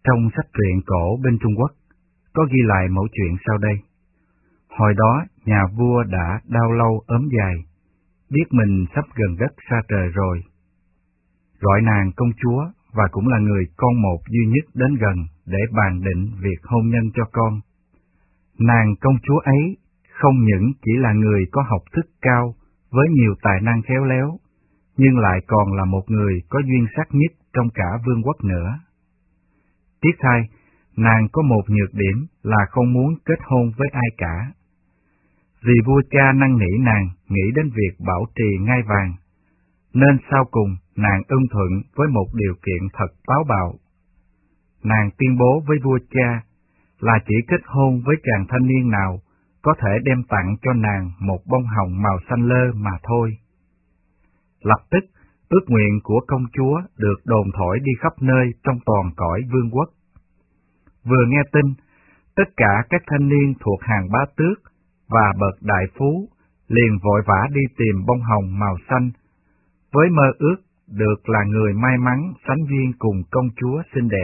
Trong sách truyện cổ bên Trung Quốc, có ghi lại mẫu chuyện sau đây. Hồi đó, nhà vua đã đau lâu ốm dài, biết mình sắp gần đất xa trời rồi. Gọi nàng công chúa và cũng là người con một duy nhất đến gần để bàn định việc hôn nhân cho con. Nàng công chúa ấy không những chỉ là người có học thức cao với nhiều tài năng khéo léo, nhưng lại còn là một người có duyên sắc nhất trong cả vương quốc nữa. Tiếc thay, nàng có một nhược điểm là không muốn kết hôn với ai cả. Vì vua cha năn nỉ nàng nghĩ đến việc bảo trì ngai vàng, nên sau cùng nàng ưng thuận với một điều kiện thật táo bạo. Nàng tuyên bố với vua cha là chỉ kết hôn với chàng thanh niên nào có thể đem tặng cho nàng một bông hồng màu xanh lơ mà thôi. Lập tức, ước nguyện của công chúa được đồn thổi đi khắp nơi trong toàn cõi vương quốc. Vừa nghe tin, tất cả các thanh niên thuộc hàng bá tước và bậc đại phú liền vội vã đi tìm bông hồng màu xanh, với mơ ước được là người may mắn sánh duyên cùng công chúa xinh đẹp.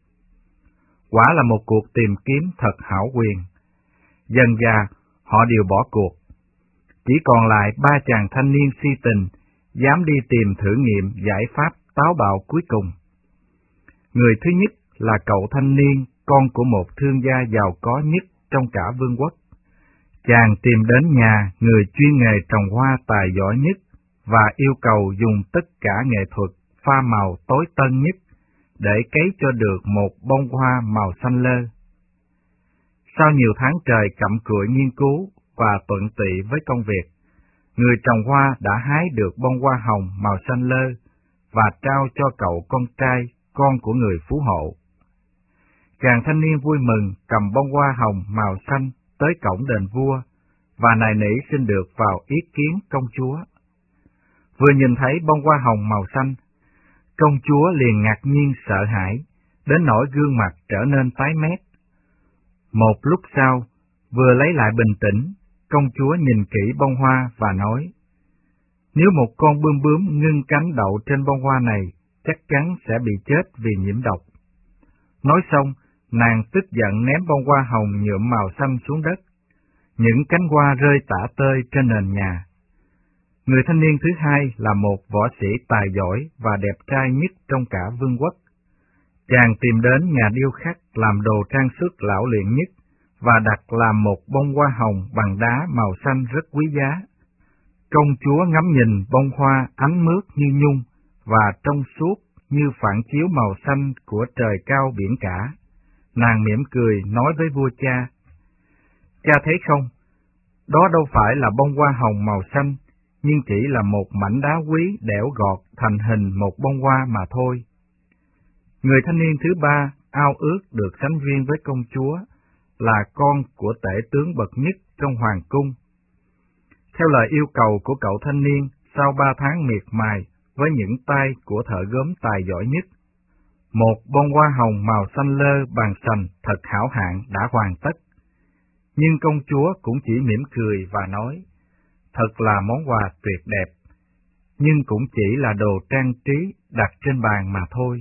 Quả là một cuộc tìm kiếm thật hão huyền. Dần dà, họ đều bỏ cuộc. Chỉ còn lại 3 chàng thanh niên si tình, dám đi tìm thử nghiệm giải pháp táo bạo cuối cùng. Người thứ nhất là cậu thanh niên, con của một thương gia giàu có nhất trong cả vương quốc. Chàng tìm đến nhà người chuyên nghề trồng hoa tài giỏi nhất và yêu cầu dùng tất cả nghệ thuật pha màu tối tân nhất để cấy cho được một bông hoa màu xanh lơ. Sau nhiều tháng trời cặm cụi nghiên cứu và tận tụy với công việc, người trồng hoa đã hái được bông hoa hồng màu xanh lơ và trao cho cậu con trai, con của người phú hộ. Chàng thanh niên vui mừng cầm bông hoa hồng màu xanh tới cổng đền vua và nài nỉ xin được vào ý kiến công chúa. Vừa nhìn thấy bông hoa hồng màu xanh, công chúa liền ngạc nhiên sợ hãi, đến nỗi gương mặt trở nên tái mét. Một lúc sau, vừa lấy lại bình tĩnh, công chúa nhìn kỹ bông hoa và nói, nếu một con bướm bướm ngưng cánh đậu trên bông hoa này, chắc chắn sẽ bị chết vì nhiễm độc. Nói xong, nàng tức giận ném bông hoa hồng nhuộm màu xanh xuống đất. Những cánh hoa rơi tả tơi trên nền nhà. Người thanh niên thứ hai là một võ sĩ tài giỏi và đẹp trai nhất trong cả vương quốc. Chàng tìm đến nhà điêu khắc làm đồ trang sức lão luyện nhất và đặt làm một bông hoa hồng bằng đá màu xanh rất quý giá. Công chúa ngắm nhìn bông hoa ánh mướt như nhung và trong suốt như phản chiếu màu xanh của trời cao biển cả. Nàng mỉm cười nói với vua cha, cha thấy không, đó đâu phải là bông hoa hồng màu xanh, nhưng chỉ là một mảnh đá quý đẽo gọt thành hình một bông hoa mà thôi. Người thanh niên thứ ba ao ước được sánh duyên với công chúa, là con của tể tướng bậc nhất trong hoàng cung. Theo lời yêu cầu của cậu thanh niên, sau 3 tháng miệt mài với những tay của thợ gốm tài giỏi nhất, một bông hoa hồng màu xanh lơ bằng sành thật hảo hạng đã hoàn tất. Nhưng công chúa cũng chỉ mỉm cười và nói, thật là món quà tuyệt đẹp, nhưng cũng chỉ là đồ trang trí đặt trên bàn mà thôi.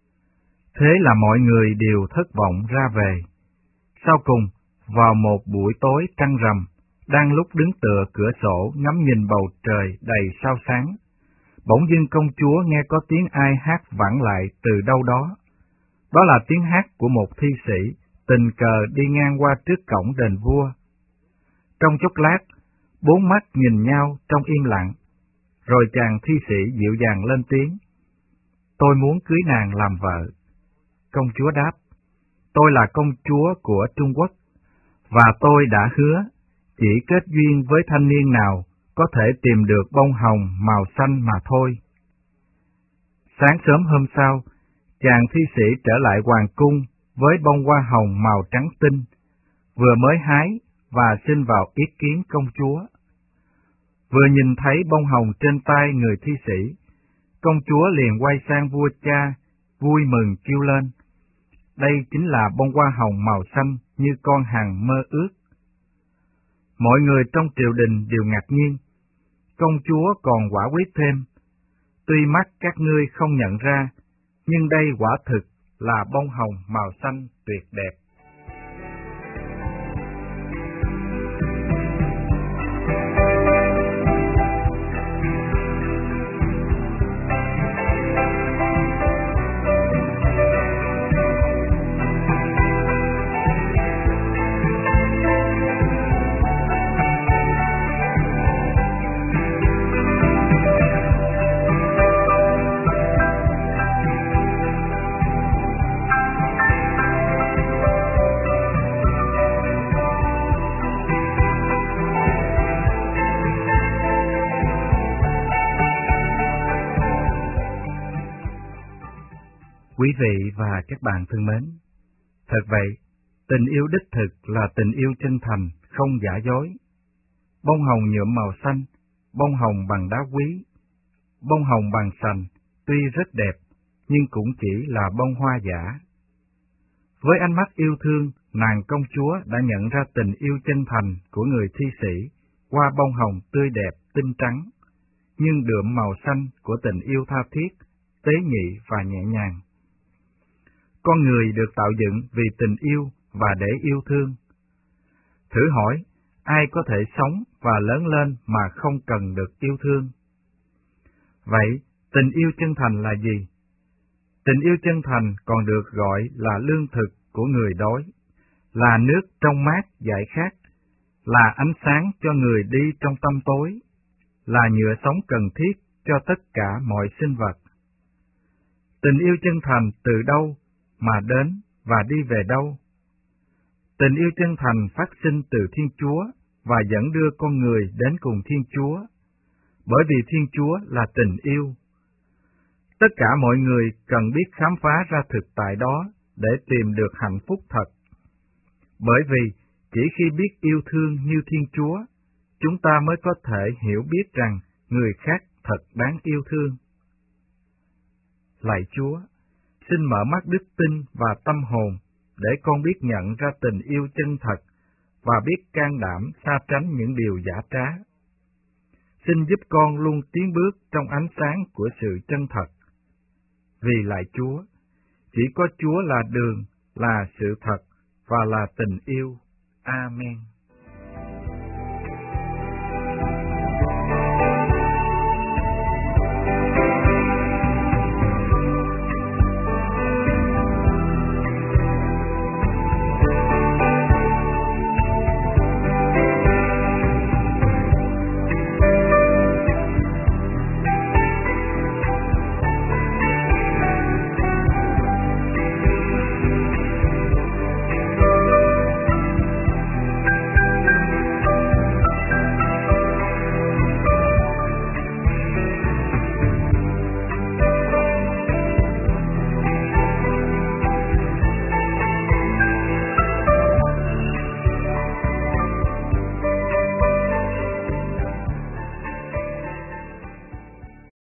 Thế là mọi người đều thất vọng ra về. Sau cùng, vào một buổi tối trăng rằm, đang lúc đứng tựa cửa sổ ngắm nhìn bầu trời đầy sao sáng, bỗng dưng công chúa nghe có tiếng ai hát vẳng lại từ đâu đó. Đó là tiếng hát của một thi sĩ tình cờ đi ngang qua trước cổng đền vua. Trong chốc lát, 4 mắt nhìn nhau trong im lặng, rồi chàng thi sĩ dịu dàng lên tiếng, tôi muốn cưới nàng làm vợ. Công chúa đáp, tôi là công chúa của Trung Quốc, và tôi đã hứa chỉ kết duyên với thanh niên nào có thể tìm được bông hồng màu xanh mà thôi. Sáng sớm hôm sau, chàng thi sĩ trở lại hoàng cung với bông hoa hồng màu trắng tinh, vừa mới hái và xin vào ý kiến công chúa. Vừa nhìn thấy bông hồng trên tay người thi sĩ, công chúa liền quay sang vua cha, vui mừng kêu lên, đây chính là bông hoa hồng màu xanh như con hằng mơ ước. Mọi người trong triều đình đều ngạc nhiên. Công chúa còn quả quyết thêm, tuy mắt các ngươi không nhận ra, nhưng đây quả thực là bông hồng màu xanh tuyệt đẹp. Quý vị và các bạn thân mến, thật vậy, tình yêu đích thực là tình yêu chân thành, không giả dối. Bông hồng nhuộm màu xanh, bông hồng bằng đá quý, bông hồng bằng sành, tuy rất đẹp, nhưng cũng chỉ là bông hoa giả. Với ánh mắt yêu thương, nàng công chúa đã nhận ra tình yêu chân thành của người thi sĩ qua bông hồng tươi đẹp, tinh trắng, nhưng đượm màu xanh của tình yêu tha thiết, tế nhị và nhẹ nhàng. Con người được tạo dựng vì tình yêu và để yêu thương. Thử hỏi, ai có thể sống và lớn lên mà không cần được yêu thương? Vậy, tình yêu chân thành là gì? Tình yêu chân thành còn được gọi là lương thực của người đói, là nước trong mát giải khát, là ánh sáng cho người đi trong tăm tối, là nhựa sống cần thiết cho tất cả mọi sinh vật. Tình yêu chân thành từ đâu mà đến và đi về đâu? Tình yêu chân thành phát sinh từ Thiên Chúa và dẫn đưa con người đến cùng Thiên Chúa, bởi vì Thiên Chúa là tình yêu. Tất cả mọi người cần biết khám phá ra thực tại đó để tìm được hạnh phúc thật. Bởi vì chỉ khi biết yêu thương như Thiên Chúa, chúng ta mới có thể hiểu biết rằng người khác thật đáng yêu thương. Lạy Chúa, xin mở mắt đức tin và tâm hồn để con biết nhận ra tình yêu chân thật và biết can đảm xa tránh những điều giả trá. Xin giúp con luôn tiến bước trong ánh sáng của sự chân thật. Vì lạy Chúa, chỉ có Chúa là đường, là sự thật và là tình yêu. Amen.